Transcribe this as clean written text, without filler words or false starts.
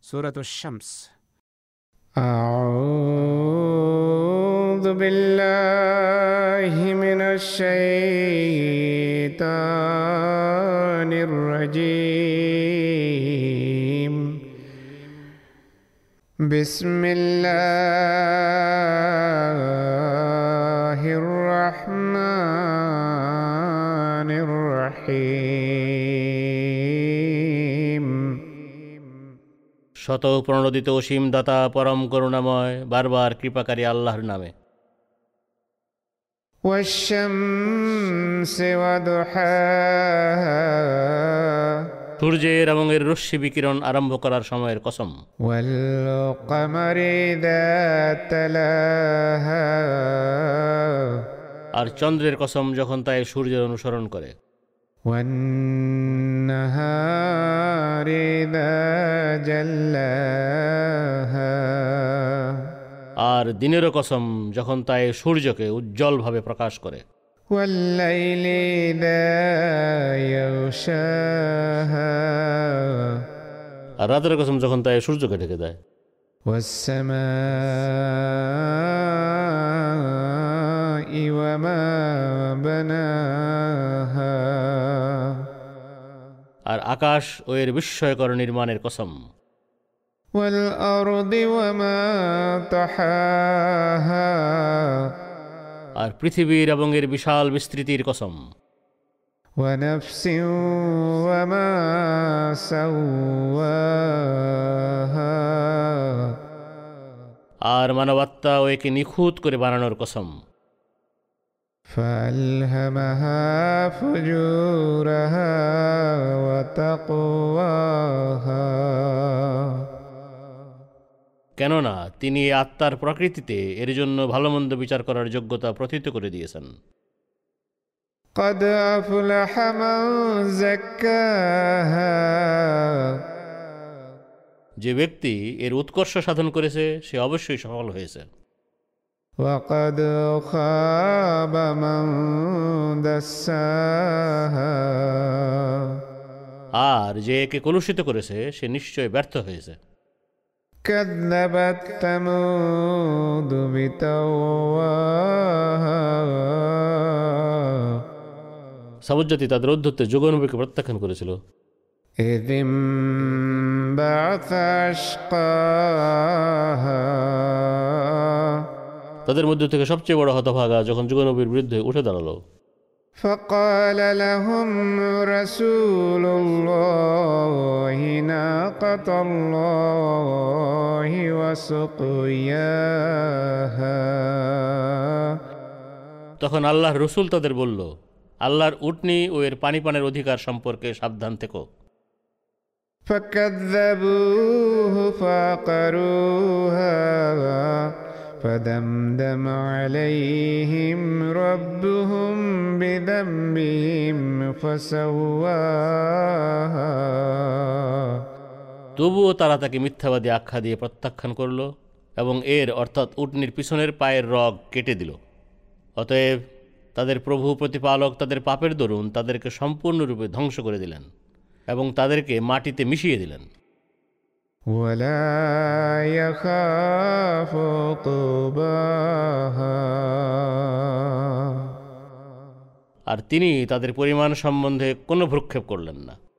সূরাতুশ শামস। أعوذ بالله من الشيطان الرجيم بسم الله الرحمن الرحيم শত প্রণোদিত অসীম দাতা পরম করুণাময় বারবার কৃপাকারী আল্লাহর নামে। والشمس وضحاها সূর্যের এবং এর রশ্মি বিকিরণ আরম্ভ করার সময়ের কসম। والقمر إذا تلاها আর চন্দ্রের কসম যখন তাই সূর্যের অনুসরণ করে। والنهار إذا جلاها আর দিনেরও কসম যখন তাই সূর্যকে উজ্জ্বলভাবে প্রকাশ করে। والليل إذا يغشاها আর রাতের কসম যখন তাই সূর্যকে ঢেকে দেয়। والسماء وما بناها আর আকাশ ও এর বিস্ময়কর নির্মাণের কসম। والأرض وما طحاها আর পৃথিবীর এবং এর বিশাল বিস্তৃতির কসম। ونفس وما سواها আর মানবাত্মা ও একে নিখুঁত করে বানানোর কসম। فألهمها فجورها وتقواها কেননা তিনি এই আত্মার প্রকৃতিতে এর জন্য ভালো মন্দ বিচার করার যোগ্যতা প্রথিত করে দিয়েছেন। قد أفلح من زكاها যে ব্যক্তি এর উৎকর্ষ সাধন করেছে সে অবশ্যই সফল হয়েছে। وقد خاب من دساها আর যে একে কলুষিত করেছে সে নিশ্চয় ব্যর্থ হয়েছে। كذبت ثمود بطغواها সামুদ জাতি তাদের ঔদ্ধত্যে যুগনবীকে প্রত্যাখ্যান করেছিল। إذ انبعث أشقاها তাদের মধ্য থেকে সবচেয়ে বড় হতভাগা যখন যুগনবীর বিরুদ্ধে উঠে দাঁড়ালো। فقال لهم رسول الله ناقة الله وسقياها তখন আল্লাহর রসুল তাদের বলল, আল্লাহর উটনি ও এর পানি পানের অধিকার সম্পর্কে সাবধান থেকো। فكذبوه فعقروها فدمدم عليهم ربهم بذنبهم فسواها তবুও তারা তাকে মিথ্যাবাদী আখ্যা দিয়ে প্রত্যাখ্যান করল এবং এর অর্থাৎ উটনির পিছনের পায়ের রগ কেটে দিল। অতএব তাদের প্রভু প্রতিপালক তাদের পাপের দরুন তাদেরকে সম্পূর্ণরূপে ধ্বংস করে দিলেন এবং তাদেরকে মাটিতে মিশিয়ে দিলেন। ولا يخاف عقباها আর তিনি তাদের পরিমাণ সম্বন্ধে কোনো ভ্রুক্ষেপ করলেন না।